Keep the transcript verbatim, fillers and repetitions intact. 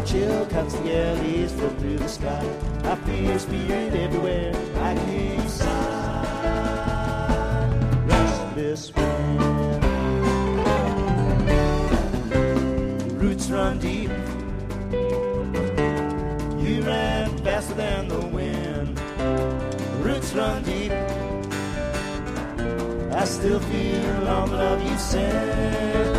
chill cuts the air, leaves float through the sky. I feel your spirit everywhere, I can't decide. Restless wind, roots run deep. You ran faster than the wind. Roots run deep. I still feel all the love you sent.